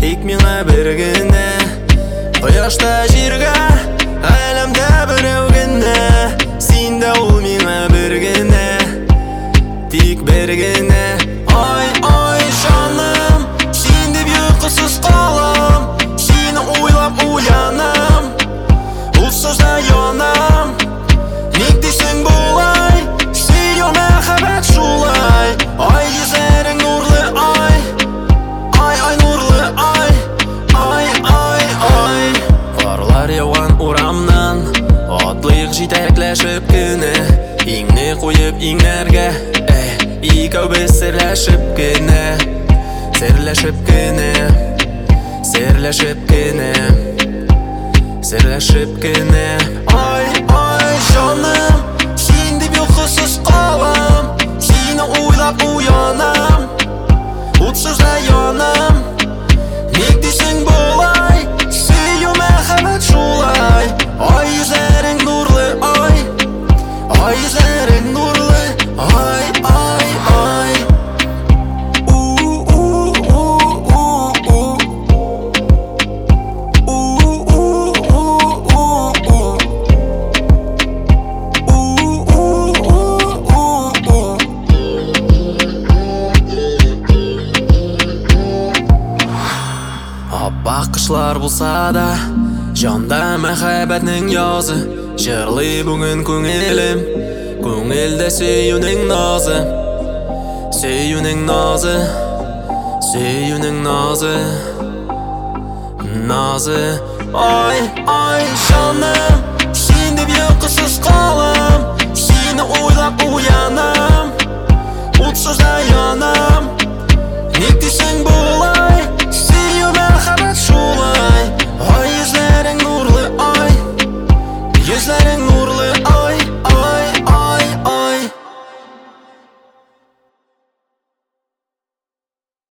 Тик миңа бер генә кояшта җиргә галәмдә берәү генә син дә ул миңа бер генә тик бер генә ай җаным син дип йокысыз калам сине уйлап уянам улсыз да янам ник дисең болай сөю мәхәббәт шулай ай йөзләрең нурлы ай нурлы ай карлар яуган урамнан атлыйк җитәкләшеп кенә иңне куеп иңнәргә икәү без серләшеп кенә серләшеп кенә серләшеп кенә серләшеп кенә ай җаным син дип йокысыз калам сине уйлап уянам утсыз да янам ник дисең болай сөю мәхәббәт шулай ай йөзләрең нурлы ай йөзләрең нурлы ай Аппак кышлар булса да җанда мәхәббәтнең язы җырлый бүген күңелем күңелдә сөюнең назы сөюнең назы сөюнең назы назы ай җаным син дип йокысыз калам сине уйлап уянам утсыз да янам ник дисең